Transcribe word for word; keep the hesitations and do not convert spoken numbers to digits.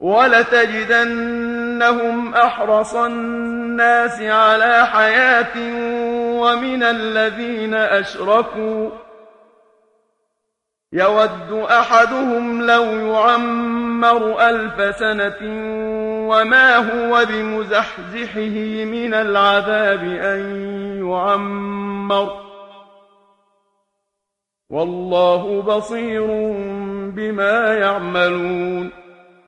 وَلَتَجِدَنَّهُمْ أَحْرَصَ النَّاسِ عَلَىٰ حَيَاةٍ وَمِنَ الَّذِينَ أَشْرَكُوا ۚ يَوَدُّ أَحَدُهُمْ لَوْ يُعَمَّرُ أَلْفَ سَنَةٍ وَمَا هُوَ بِمُزَحْزِحِهِ مِنَ الْعَذَابِ أَن يُعَمَّرَ ۗ وَاللَّهُ بَصِيرٌ بِمَا يَعْمَلُونَ